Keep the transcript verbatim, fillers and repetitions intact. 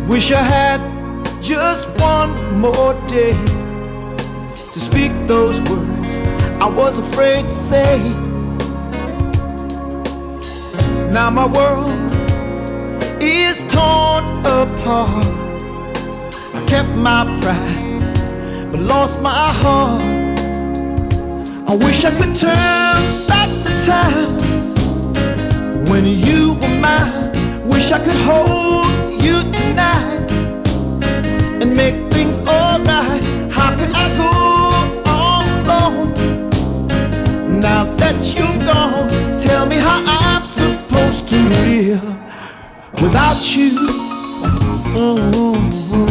Wish I had just one more day to speak those words I was afraid to say. Now my world is torn apart. I kept my pride but lost my heart. I wish I could turn back the time when you were mine. Wish I could hold you tonight and make things alright. How can I go on alone now that you're gone? Tell me how I'm supposed to live without you. Mm-hmm.